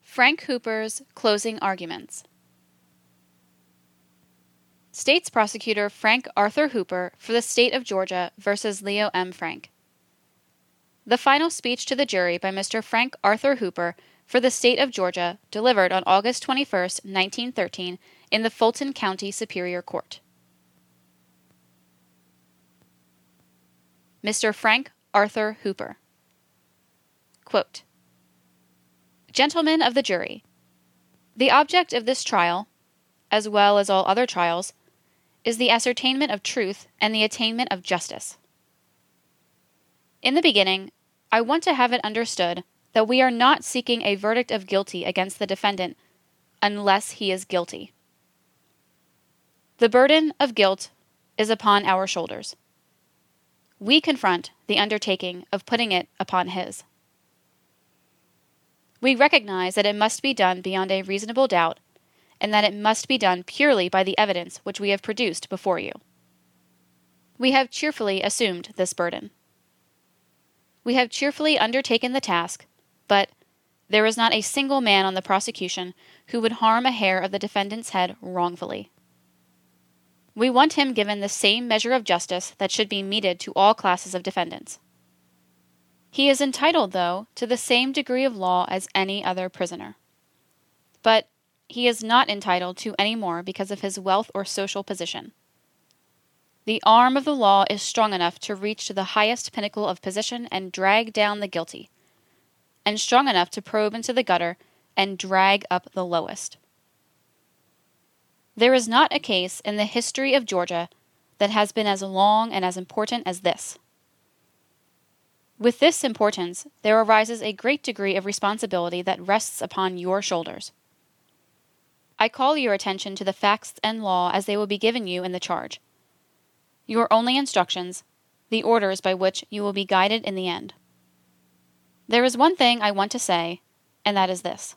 Frank Hooper's closing arguments. State's Prosecutor Frank Arthur Hooper for the State of Georgia versus Leo M. Frank. The final speech to the jury by Mr. Frank Arthur Hooper for the State of Georgia delivered on August 21, 1913, in the Fulton County Superior Court. Mr. Frank Arthur Hooper. Quote, Gentlemen of the jury, the object of this trial, as well as all other trials, is the ascertainment of truth and the attainment of justice. In the beginning, I want to have it understood that we are not seeking a verdict of guilty against the defendant unless he is guilty. The burden of guilt is upon our shoulders. We confront the undertaking of putting it upon his. We recognize that it must be done beyond a reasonable doubt, and that it must be done purely by the evidence which we have produced before you. We have cheerfully assumed this burden. We have cheerfully undertaken the task, but there is not a single man on the prosecution who would harm a hair of the defendant's head wrongfully. We want him given the same measure of justice that should be meted to all classes of defendants. He is entitled, though, to the same degree of law as any other prisoner. But he is not entitled to any more because of his wealth or social position. The arm of the law is strong enough to reach to the highest pinnacle of position and drag down the guilty, and strong enough to probe into the gutter and drag up the lowest. There is not a case in the history of Georgia that has been as long and as important as this. With this importance, there arises a great degree of responsibility that rests upon your shoulders. I call your attention to the facts and law as they will be given you in the charge. Your only instructions, the orders by which you will be guided in the end. There is one thing I want to say, and that is this.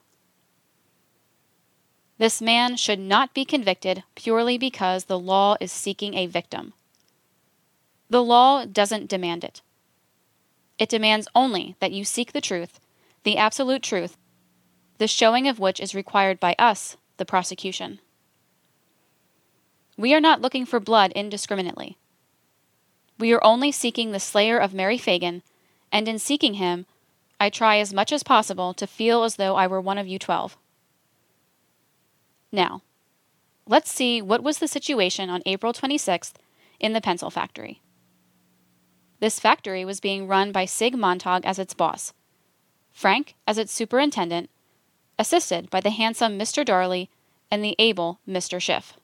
This man should not be convicted purely because the law is seeking a victim. The law doesn't demand it. It demands only that you seek the truth, the absolute truth, the showing of which is required by us, the prosecution. We are not looking for blood indiscriminately. We are only seeking the slayer of Mary Fagin, and in seeking him, I try as much as possible to feel as though I were one of you 12. Now, let's see what was the situation on April 26th in the pencil factory. This factory was being run by Sig Montag as its boss, Frank as its superintendent, assisted by the handsome Mr. Darley and the able Mr. Schiff.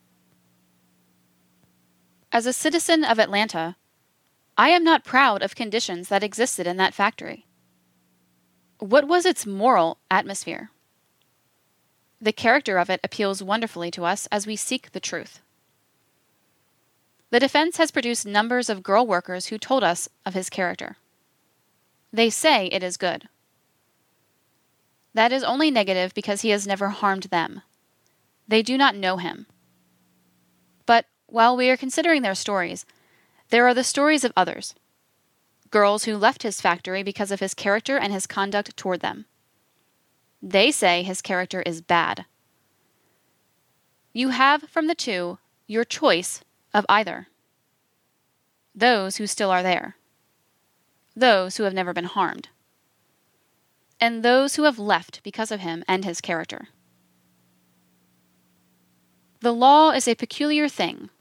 As a citizen of Atlanta, I am not proud of conditions that existed in that factory. What was its moral atmosphere? The character of it appeals wonderfully to us as we seek the truth. The defense has produced numbers of girl workers who told us of his character. They say it is good. That is only negative because he has never harmed them. They do not know him. But while we are considering their stories, there are the stories of others. Girls who left his factory because of his character and his conduct toward them. They say his character is bad. You have from the two your choice of either. Those who still are there. Those who have never been harmed. And those who have left because of him and his character. The law is a peculiar thing.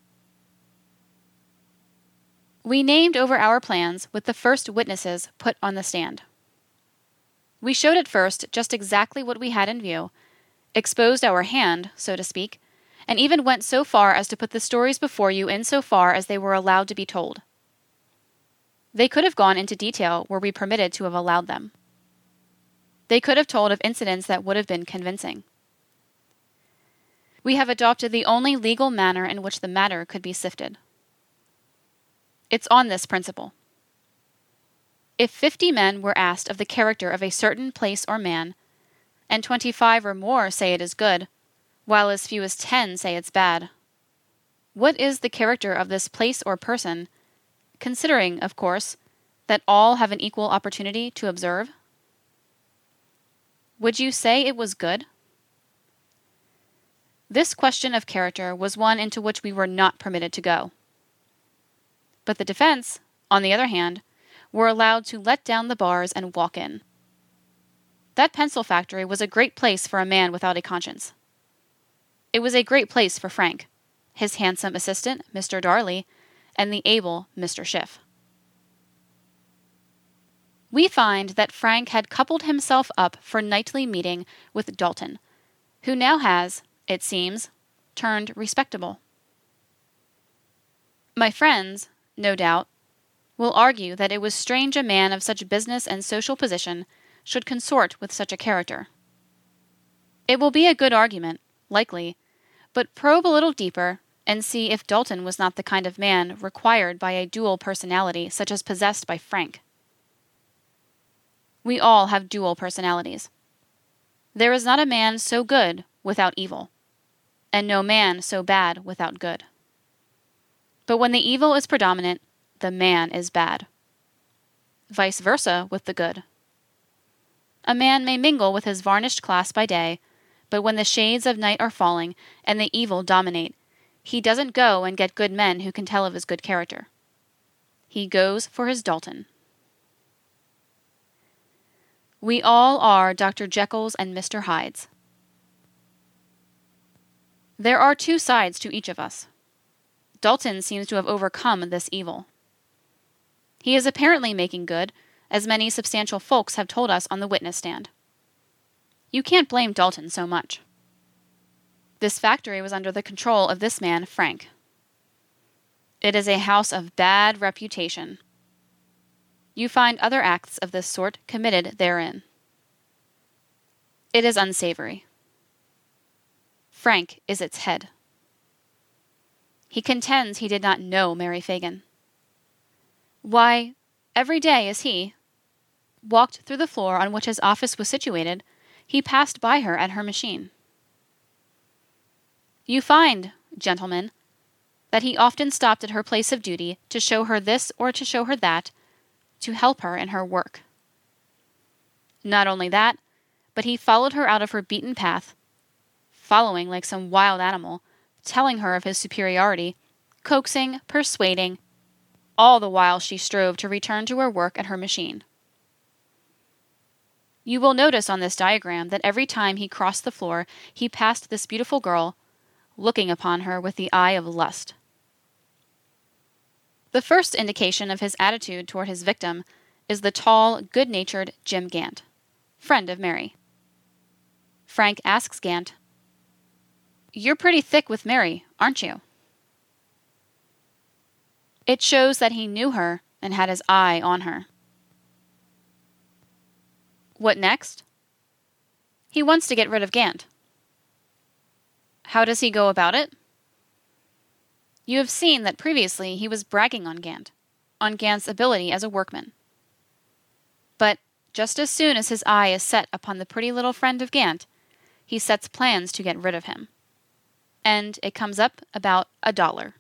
We named over our plans with the first witnesses put on the stand. We showed at first just exactly what we had in view, exposed our hand, so to speak, and even went so far as to put the stories before you in so far as they were allowed to be told. They could have gone into detail were we permitted to have allowed them. They could have told of incidents that would have been convincing. We have adopted the only legal manner in which the matter could be sifted. It's on this principle. If 50 men were asked of the character of a certain place or man, and 25 or more say it is good, while as few as 10 say it's bad, what is the character of this place or person, considering, of course, that all have an equal opportunity to observe? Would you say it was good? This question of character was one into which we were not permitted to go. But the defense, on the other hand, were allowed to let down the bars and walk in. That pencil factory was a great place for a man without a conscience. It was a great place for Frank, his handsome assistant, Mr. Darley, and the able Mr. Schiff. We find that Frank had coupled himself up for nightly meeting with Dalton, who now has, it seems, turned respectable. My friends, no doubt, will argue that it was strange a man of such business and social position should consort with such a character. It will be a good argument, likely, but probe a little deeper and see if Dalton was not the kind of man required by a dual personality such as possessed by Frank. We all have dual personalities. There is not a man so good without evil, and no man so bad without good. But when the evil is predominant, the man is bad. Vice versa with the good. A man may mingle with his varnished class by day, but when the shades of night are falling and the evil dominate, he doesn't go and get good men who can tell of his good character. He goes for his Dalton. We all are Dr. Jekylls and Mr. Hydes. There are two sides to each of us. Dalton seems to have overcome this evil. He is apparently making good, as many substantial folks have told us on the witness stand. You can't blame Dalton so much. This factory was under the control of this man, Frank. It is a house of bad reputation. You find other acts of this sort committed therein. It is unsavory. Frank is its head. He contends he did not know Mary Fagin. Why, every day as he walked through the floor on which his office was situated, he passed by her at her machine. You find, gentlemen, that he often stopped at her place of duty to show her this or to show her that, to help her in her work. Not only that, but he followed her out of her beaten path, following like some wild animal, telling her of his superiority, coaxing, persuading, all the while she strove to return to her work at her machine. You will notice on this diagram that every time he crossed the floor, he passed this beautiful girl, looking upon her with the eye of lust. The first indication of his attitude toward his victim is the tall, good-natured Jim Gant, friend of Mary. Frank asks Gant, "You're pretty thick with Mary, aren't you?" It shows that he knew her and had his eye on her. What next? He wants to get rid of Gant. How does he go about it? You have seen that previously he was bragging on Gant's ability as a workman. But just as soon as his eye is set upon the pretty little friend of Gant, he sets plans to get rid of him. And it comes up about $1.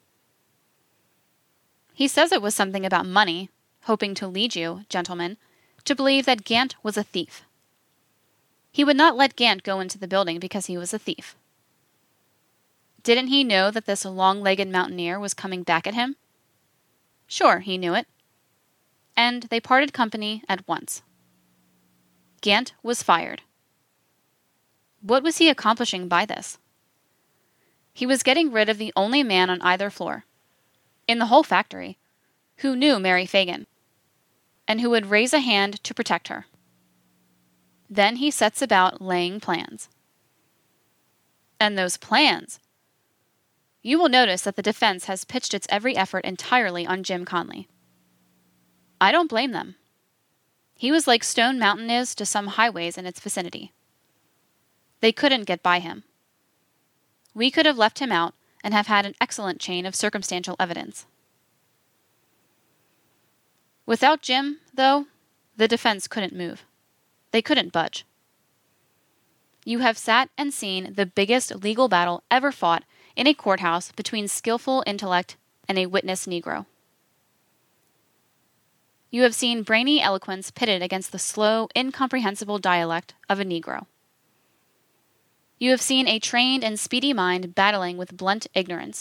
He says it was something about money, hoping to lead you, gentlemen, to believe that Gant was a thief. He would not let Gant go into the building because he was a thief. Didn't he know that this long-legged mountaineer was coming back at him? Sure, he knew it. And they parted company at once. Gant was fired. What was he accomplishing by this? He was getting rid of the only man on either floor, in the whole factory, who knew Mary Fagin, and who would raise a hand to protect her. Then he sets about laying plans. And those plans! You will notice that the defense has pitched its every effort entirely on Jim Conley. I don't blame them. He was like Stone Mountain is to some highways in its vicinity. They couldn't get by him. We could have left him out and have had an excellent chain of circumstantial evidence. Without Jim, though, the defense couldn't move. They couldn't budge. You have sat and seen the biggest legal battle ever fought in a courthouse between skillful intellect and a witness Negro. You have seen brainy eloquence pitted against the slow, incomprehensible dialect of a Negro. You have seen a trained and speedy mind battling with blunt ignorance.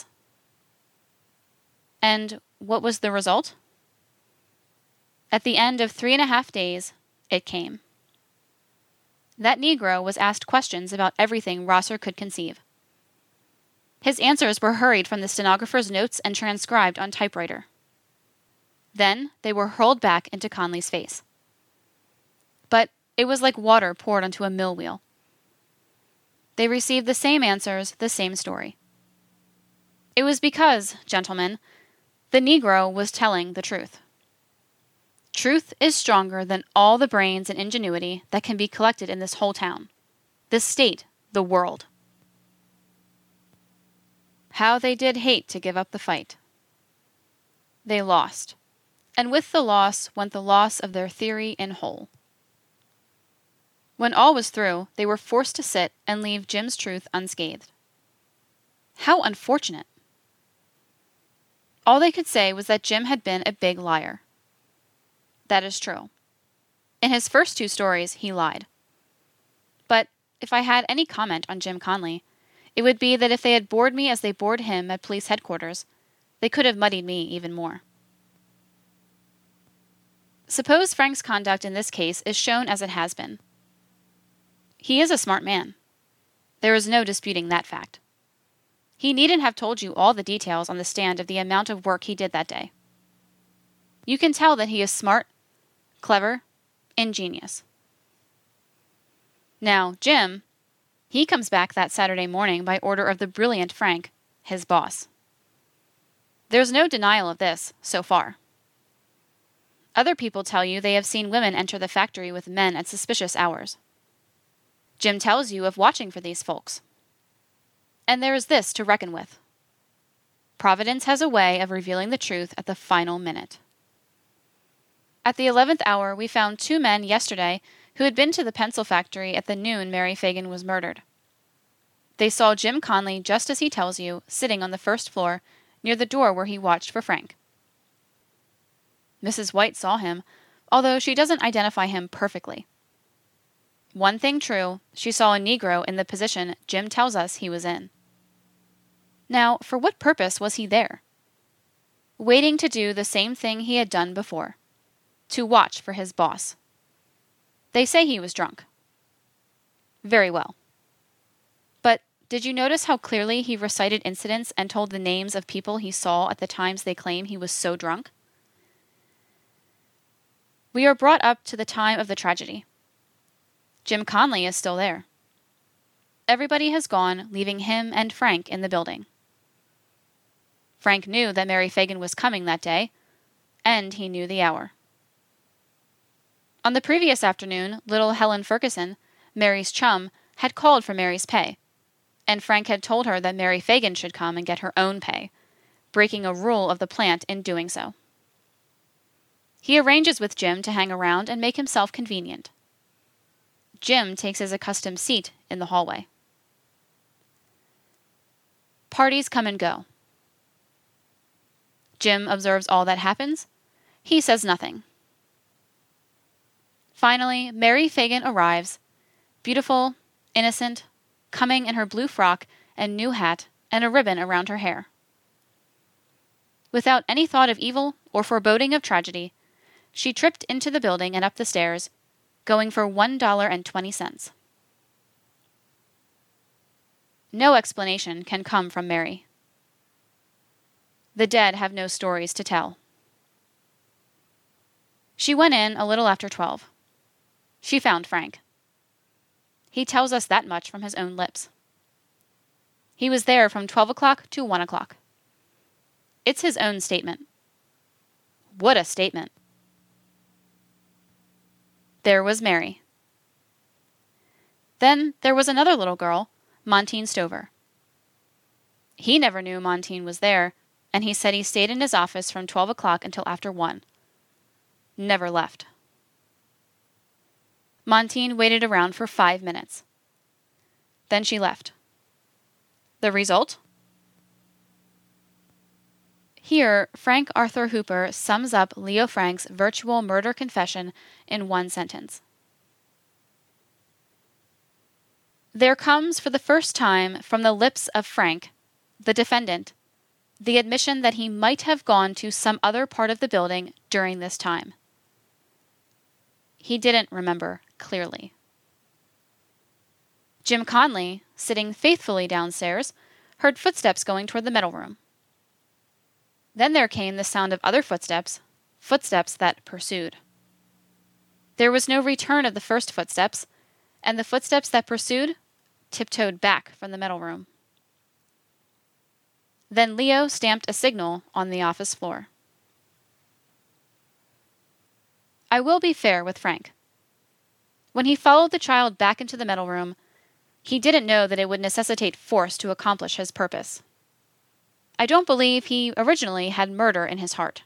And what was the result? At the end of 3.5 days, it came. That Negro was asked questions about everything Rosser could conceive. His answers were hurried from the stenographer's notes and transcribed on typewriter. Then they were hurled back into Conley's face. But it was like water poured onto a mill wheel. They received the same answers, the same story. It was because, gentlemen, the Negro was telling the truth. Truth is stronger than all the brains and ingenuity that can be collected in this whole town, this state, the world. How they did hate to give up the fight. They lost, and with the loss went the loss of their theory in whole. When all was through, they were forced to sit and leave Jim's truth unscathed. How unfortunate! All they could say was that Jim had been a big liar. That is true. In his first 2 stories, he lied. But if I had any comment on Jim Conley, it would be that if they had bored me as they bored him at police headquarters, they could have muddied me even more. Suppose Frank's conduct in this case is shown as it has been. He is a smart man. There is no disputing that fact. He needn't have told you all the details on the stand of the amount of work he did that day. You can tell that he is smart, clever, ingenious. Now, Jim, he comes back that Saturday morning by order of the brilliant Frank, his boss. There's no denial of this, so far. Other people tell you they have seen women enter the factory with men at suspicious hours. Jim tells you of watching for these folks. And there is this to reckon with. Providence has a way of revealing the truth at the final minute. At the 11th hour, we found 2 men yesterday who had been to the pencil factory at the noon Mary Fagan was murdered. They saw Jim Conley, just as he tells you, sitting on the first floor, near the door where he watched for Frank. Mrs. White saw him, although she doesn't identify him perfectly. One thing true, she saw a Negro in the position Jim tells us he was in. Now, for what purpose was he there? Waiting to do the same thing he had done before. To watch for his boss. They say he was drunk. Very well. But did you notice how clearly he recited incidents and told the names of people he saw at the times they claim he was so drunk? We are brought up to the time of the tragedy. Jim Conley is still there. Everybody has gone, leaving him and Frank in the building. Frank knew that Mary Fagan was coming that day, and he knew the hour. On the previous afternoon, little Helen Ferguson, Mary's chum, had called for Mary's pay, and Frank had told her that Mary Fagan should come and get her own pay, breaking a rule of the plant in doing so. He arranges with Jim to hang around and make himself convenient. Jim takes his accustomed seat in the hallway. Parties come and go. Jim observes all that happens. He says nothing. Finally, Mary Fagan arrives, beautiful, innocent, coming in her blue frock and new hat and a ribbon around her hair. Without any thought of evil or foreboding of tragedy, she tripped into the building and up the stairs, going for $1.20. No explanation can come from Mary. The dead have no stories to tell. She went in a little after 12. She found Frank. He tells us that much from his own lips. He was there from 12 o'clock to 1 o'clock. It's his own statement. What a statement. There was Mary. Then there was another little girl, Montine Stover. He never knew Montine was there, and he said he stayed in his office from 12 o'clock until after 1. Never left. Montine waited around for 5 minutes. Then she left. The result? Here, Frank Arthur Hooper sums up Leo Frank's virtual murder confession in one sentence. There comes for the first time from the lips of Frank, the defendant, the admission that he might have gone to some other part of the building during this time. He didn't remember clearly. Jim Conley, sitting faithfully downstairs, heard footsteps going toward the metal room. Then there came the sound of other footsteps, footsteps that pursued. There was no return of the first footsteps, and the footsteps that pursued tiptoed back from the metal room. Then Leo stamped a signal on the office floor. I will be fair with Frank. When he followed the child back into the metal room, he didn't know that it would necessitate force to accomplish his purpose. I don't believe he originally had murder in his heart.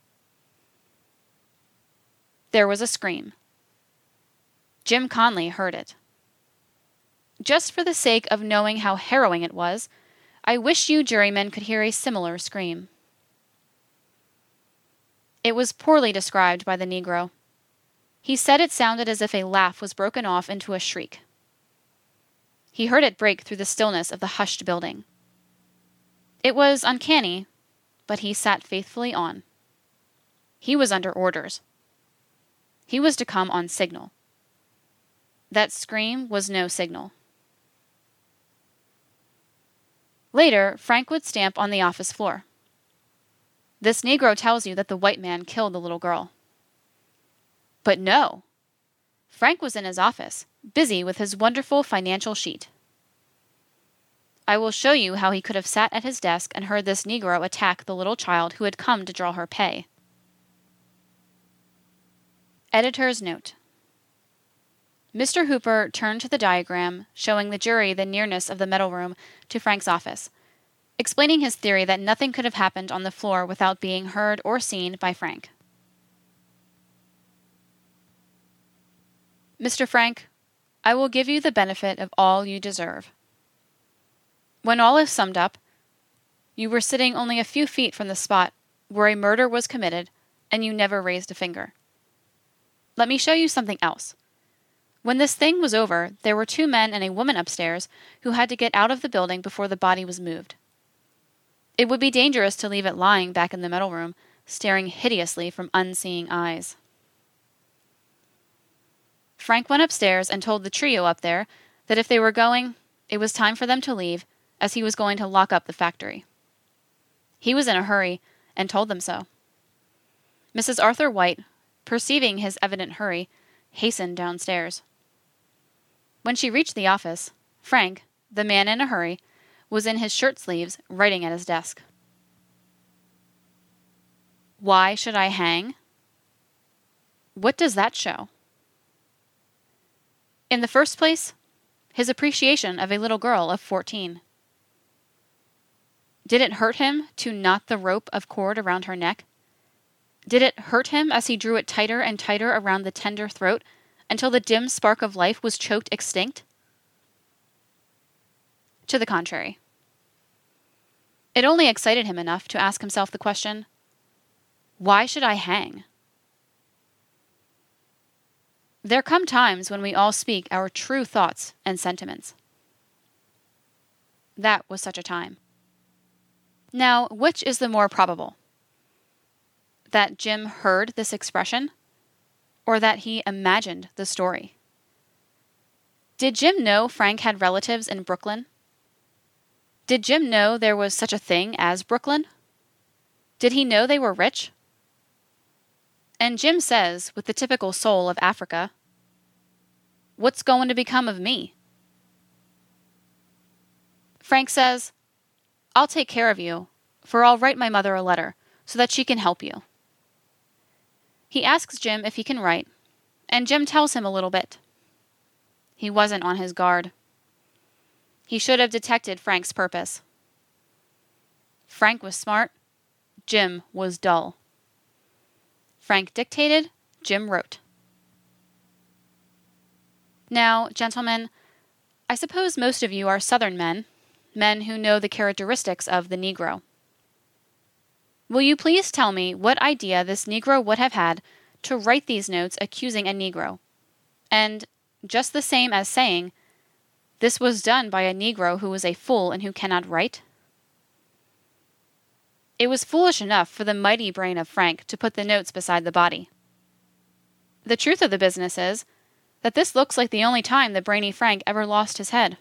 There was a scream. Jim Conley heard it. Just for the sake of knowing how harrowing it was, I wish you jurymen could hear a similar scream. It was poorly described by the Negro. He said it sounded as if a laugh was broken off into a shriek. He heard it break through the stillness of the hushed building. It was uncanny, but he sat faithfully on. He was under orders. He was to come on signal. That scream was no signal. Later, Frank would stamp on the office floor. This Negro tells you that the white man killed the little girl. But no! Frank was in his office, busy with his wonderful financial sheet. I will show you how he could have sat at his desk and heard this Negro attack the little child who had come to draw her pay. Editor's note. Mr. Hooper turned to the diagram showing the jury the nearness of the metal room to Frank's office, explaining his theory that nothing could have happened on the floor without being heard or seen by Frank. Mr. Frank, I will give you the benefit of all you deserve. When all is summed up, you were sitting only a few feet from the spot where a murder was committed, and you never raised a finger. Let me show you something else. When this thing was over, there were 2 men and a woman upstairs who had to get out of the building before the body was moved. It would be dangerous to leave it lying back in the metal room, staring hideously from unseeing eyes. Frank went upstairs and told the trio up there that if they were going, it was time for them to leave, as he was going to lock up the factory. He was in a hurry, and told them so. Mrs. Arthur White, perceiving his evident hurry, hastened downstairs. When she reached the office, Frank, the man in a hurry, was in his shirt sleeves, writing at his desk. Why should I hang? What does that show? In the first place, his appreciation of a little girl of 14. Did it hurt him to knot the rope of cord around her neck? Did it hurt him as he drew it tighter and tighter around the tender throat until the dim spark of life was choked extinct? To the contrary. It only excited him enough to ask himself the question, why should I hang? There come times when we all speak our true thoughts and sentiments. That was such a time. Now, which is the more probable? That Jim heard this expression, or that he imagined the story? Did Jim know Frank had relatives in Brooklyn? Did Jim know there was such a thing as Brooklyn? Did he know they were rich? And Jim says, with the typical soul of Africa, what's going to become of me? Frank says, I'll take care of you, for I'll write my mother a letter so that she can help you. He asks Jim if he can write, and Jim tells him a little bit. He wasn't on his guard. He should have detected Frank's purpose. Frank was smart, Jim was dull. Frank dictated, Jim wrote. Now, gentlemen, I suppose most of you are Southern men, men who know the characteristics of the Negro. Will you please tell me what idea this Negro would have had to write these notes accusing a Negro? And, just the same as saying, this was done by a Negro who is a fool and who cannot write? It was foolish enough for the mighty brain of Frank to put the notes beside the body. The truth of the business is that this looks like the only time the brainy Frank ever lost his head.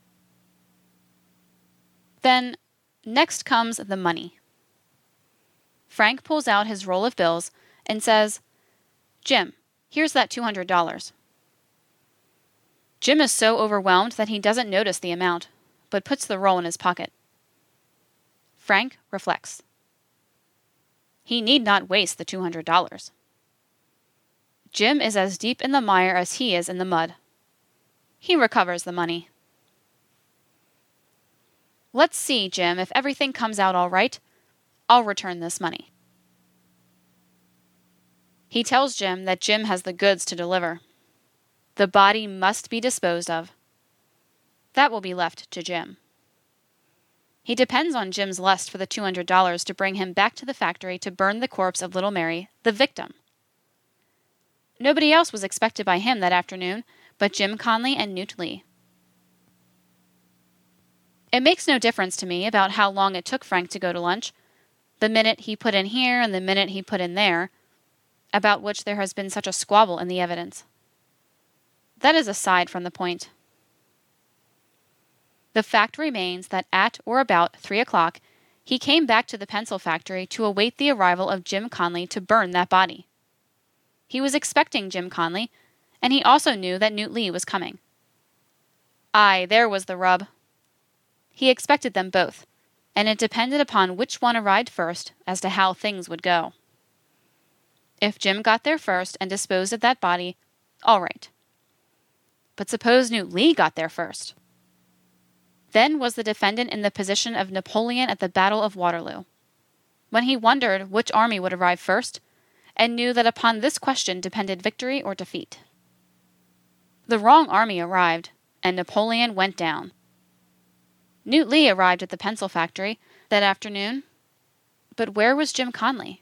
Then, next comes the money. Frank pulls out his roll of bills and says, "Jim, here's that $200. Jim is so overwhelmed that he doesn't notice the amount, but puts the roll in his pocket. Frank reflects. He need not waste the $200. Jim is as deep in the mire as he is in the mud. He recovers the money. Let's see, Jim, if everything comes out all right, I'll return this money. He tells Jim that Jim has the goods to deliver. The body must be disposed of. That will be left to Jim. He depends on Jim's lust for the $200 to bring him back to the factory to burn the corpse of little Mary, the victim. Nobody else was expected by him that afternoon but Jim Conley and Newt Lee. It makes no difference to me about how long it took Frank to go to lunch, the minute he put in here and the minute he put in there, about which there has been such a squabble in the evidence. That is aside from the point. The fact remains that at or about 3 o'clock, he came back to the pencil factory to await the arrival of Jim Conley to burn that body. He was expecting Jim Conley, and he also knew that Newt Lee was coming. Aye, there was the rub. He expected them both, and it depended upon which one arrived first as to how things would go. If Jim got there first and disposed of that body, all right. But suppose Newt Lee got there first? Then was the defendant in the position of Napoleon at the Battle of Waterloo, when he wondered which army would arrive first, and knew that upon this question depended victory or defeat. The wrong army arrived, and Napoleon went down. Newt Lee arrived at the pencil factory that afternoon, but where was Jim Conley?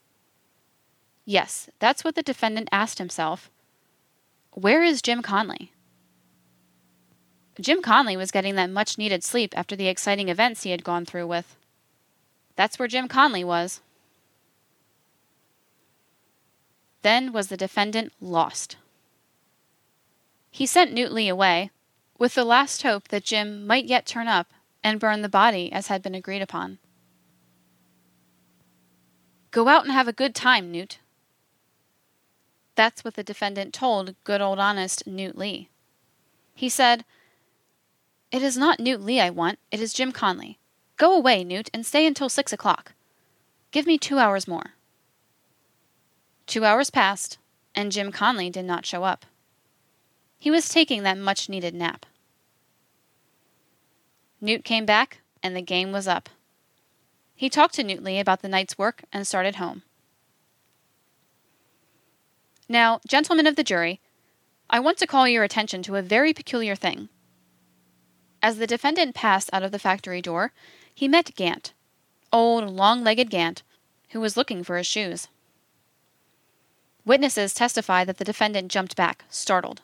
Yes, that's what the defendant asked himself. Where is Jim Conley? Jim Conley was getting that much-needed sleep after the exciting events he had gone through with. That's where Jim Conley was. Then was the defendant lost. He sent Newt Lee away, with the last hope that Jim might yet turn up and burn the body as had been agreed upon. Go out and have a good time, Newt. That's what the defendant told good old honest Newt Lee. He said, It is not Newt Lee I want, it is Jim Conley. Go away, Newt, and stay until 6 o'clock. Give me 2 hours more. 2 hours passed, and Jim Conley did not show up. He was taking that much-needed nap. Newt came back, and the game was up. He talked to Newt Lee about the night's work and started home. Now, gentlemen of the jury, I want to call your attention to a very peculiar thing. As the defendant passed out of the factory door, he met Gant, old, long-legged Gant, who was looking for his shoes. Witnesses testified that the defendant jumped back, startled.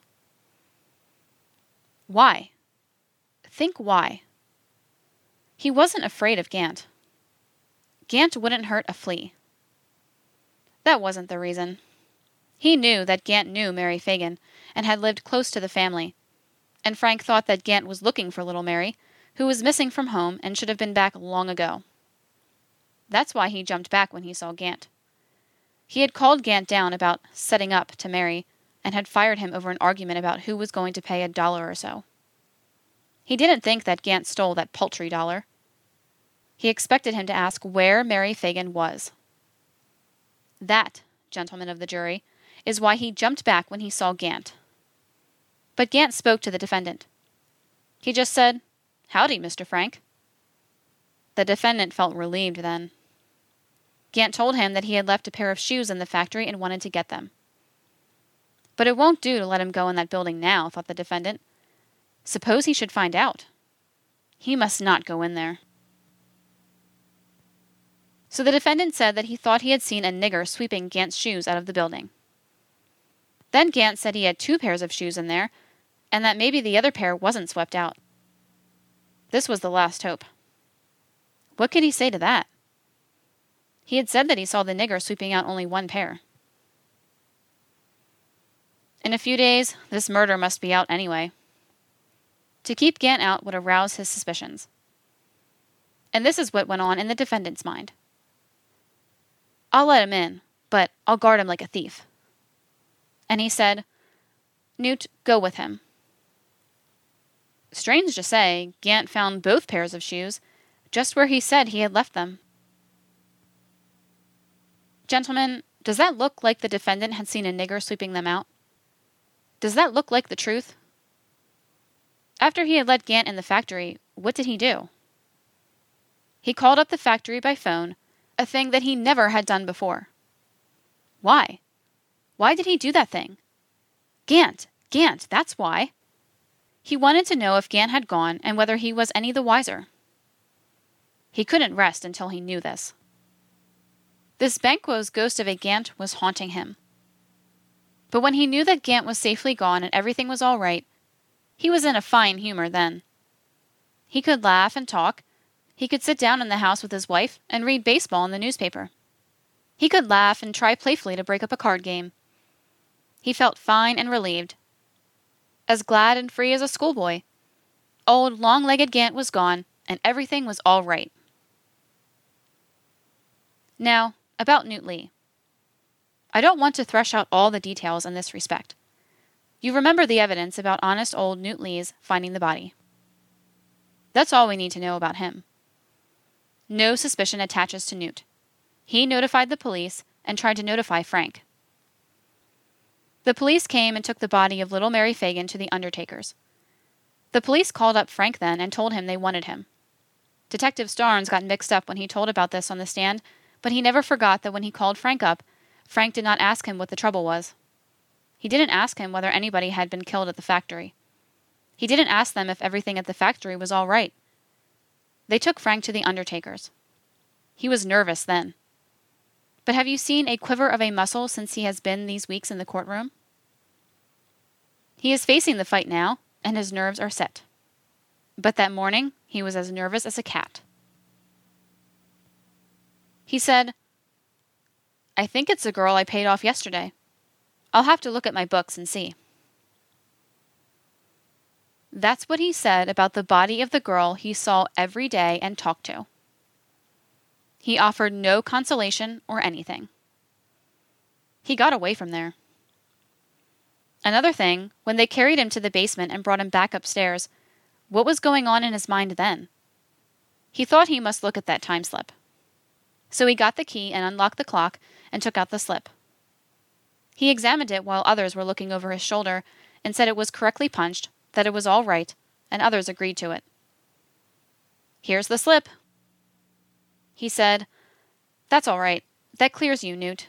Why? Think why. He wasn't afraid of Gant. Gant wouldn't hurt a flea. That wasn't the reason. He knew that Gant knew Mary Fagin, and had lived close to the family, and Frank thought that Gant was looking for little Mary, who was missing from home and should have been back long ago. That's why he jumped back when he saw Gant. He had called Gant down about setting up to Mary, and had fired him over an argument about who was going to pay $1 or so. He didn't think that Gant stole that paltry $1. He expected him to ask where Mary Fagin was. That, gentlemen of the jury, is why he jumped back when he saw Gant. But Gant spoke to the defendant. He just said, Howdy, Mr. Frank. The defendant felt relieved then. Gant told him that he had left a pair of shoes in the factory and wanted to get them. But it won't do to let him go in that building now, thought the defendant. Suppose he should find out. He must not go in there. So the defendant said that he thought he had seen a nigger sweeping Gant's shoes out of the building. Then Gant said he had 2 pairs of shoes in there, and that maybe the other pair wasn't swept out. This was the last hope. What could he say to that? He had said that he saw the nigger sweeping out only 1 pair. In a few days, this murder must be out anyway. To keep Gant out would arouse his suspicions. And this is what went on in the defendant's mind. I'll let him in, but I'll guard him like a thief. And he said, Newt, go with him. Strange to say, Gant found both pairs of shoes just where he said he had left them. Gentlemen, does that look like the defendant had seen a nigger sweeping them out? Does that look like the truth? After he had let Gant in the factory, what did he do? He called up the factory by phone, a thing that he never had done before. Why? Why did he do that thing? Gant, that's why. He wanted to know if Gant had gone and whether he was any the wiser. He couldn't rest until he knew this. This Banquo's ghost of a Gant was haunting him. But when he knew that Gant was safely gone and everything was all right, he was in a fine humor then. He could laugh and talk. He could sit down in the house with his wife and read baseball in the newspaper. He could laugh and try playfully to break up a card game. He felt fine and relieved. As glad and free as a schoolboy. Old long-legged Gant was gone, and everything was all right. Now, about Newt Lee. I don't want to thresh out all the details in this respect. You remember the evidence about honest old Newt Lee's finding the body. That's all we need to know about him. No suspicion attaches to Newt. He notified the police and tried to notify Frank. The police came and took the body of little Mary Fagan to the undertaker's. The police called up Frank then and told him they wanted him. Detective Starnes got mixed up when he told about this on the stand, but he never forgot that when he called Frank up, Frank did not ask him what the trouble was. He didn't ask him whether anybody had been killed at the factory. He didn't ask them if everything at the factory was all right. They took Frank to the undertaker's. He was nervous then. But have you seen a quiver of a muscle since he has been these weeks in the courtroom? He is facing the fight now, and his nerves are set. But that morning, he was as nervous as a cat. He said, I think it's the girl I paid off yesterday. I'll have to look at my books and see. That's what he said about the body of the girl he saw every day and talked to. He offered no consolation or anything. He got away from there. Another thing, when they carried him to the basement and brought him back upstairs, what was going on in his mind then? He thought he must look at that time slip. So he got the key and unlocked the clock and took out the slip. He examined it while others were looking over his shoulder and said it was correctly punched, that it was all right, and others agreed to it. Here's the slip. He said, That's all right. That clears you, Newt.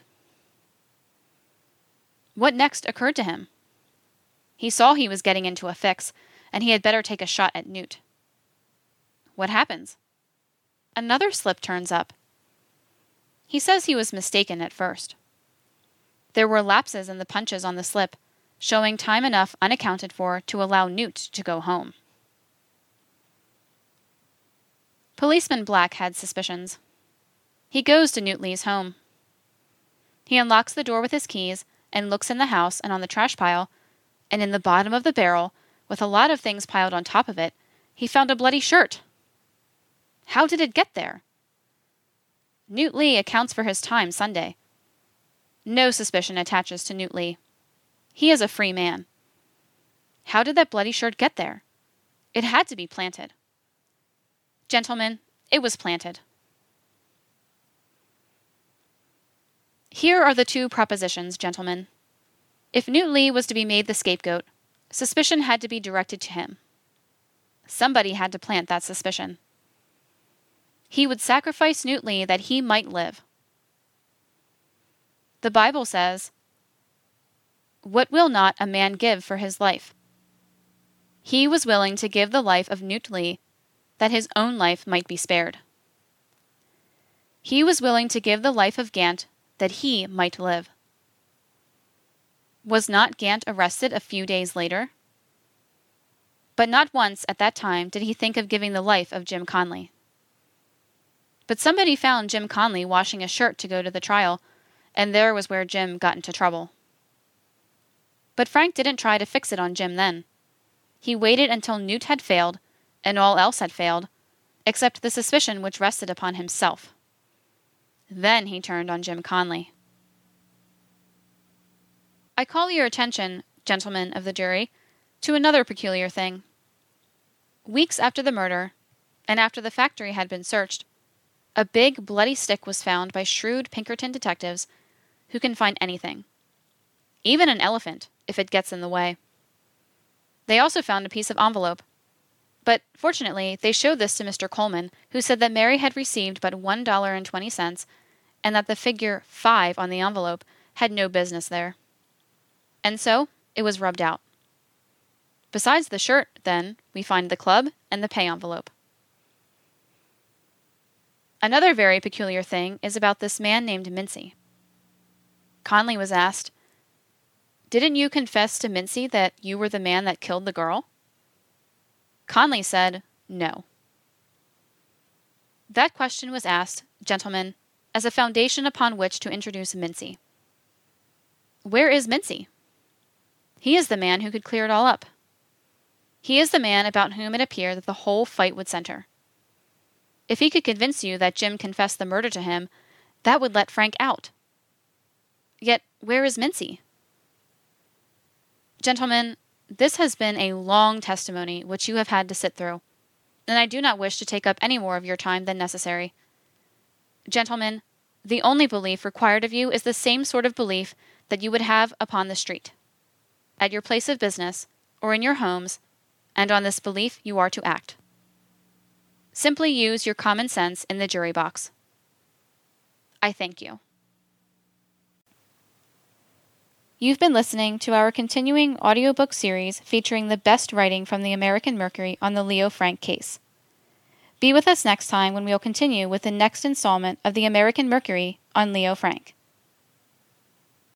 What next occurred to him? He saw he was getting into a fix, and he had better take a shot at Newt. What happens? Another slip turns up. He says he was mistaken at first. There were lapses in the punches on the slip, showing time enough unaccounted for to allow Newt to go home. Policeman Black had suspicions. He goes to Newt Lee's home. He unlocks the door with his keys and looks in the house and on the trash pile, and in the bottom of the barrel, with a lot of things piled on top of it, he found a bloody shirt. How did it get there? Newt Lee accounts for his time Sunday. No suspicion attaches to Newt Lee. He is a free man. How did that bloody shirt get there? It had to be planted. Gentlemen, it was planted. Here are the 2 propositions, gentlemen. If Newt Lee was to be made the scapegoat, suspicion had to be directed to him. Somebody had to plant that suspicion. He would sacrifice Newt Lee that he might live. The Bible says, What will not a man give for his life? He was willing to give the life of Newt Lee that his own life might be spared. He was willing to give the life of Gant that he might live. Was not Gant arrested a few days later? But not once at that time did he think of giving the life of Jim Conley. But somebody found Jim Conley washing a shirt to go to the trial, and there was where Jim got into trouble. But Frank didn't try to fix it on Jim then. He waited until Newt had failed, and all else had failed, except the suspicion which rested upon himself. Then he turned on Jim Conley. I call your attention, gentlemen of the jury, to another peculiar thing. Weeks after the murder, and after the factory had been searched, a big, bloody stick was found by shrewd Pinkerton detectives who can find anything, even an elephant, if it gets in the way. They also found a piece of envelope, but fortunately they showed this to Mr. Coleman, who said that Mary had received but $1.20 and that the figure 5 on the envelope had no business there. And so it was rubbed out. Besides the shirt, then, we find the club and the pay envelope. Another very peculiar thing is about this man named Mincy. Conley was asked, "Didn't you confess to Mincy that you were the man that killed the girl?" Conley said, "No." That question was asked, gentlemen, as a foundation upon which to introduce Mincy. Where is Mincy? He is the man who could clear it all up. He is the man about whom it appeared that the whole fight would center. If he could convince you that Jim confessed the murder to him, that would let Frank out. Yet, where is Mincy? Gentlemen, this has been a long testimony which you have had to sit through, and I do not wish to take up any more of your time than necessary. Gentlemen, the only belief required of you is the same sort of belief that you would have upon the street, at your place of business, or in your homes, and on this belief you are to act. Simply use your common sense in the jury box. I thank you. You've been listening to our continuing audiobook series featuring the best writing from the American Mercury on the Leo Frank case. Be with us next time when we'll continue with the next installment of the American Mercury on Leo Frank.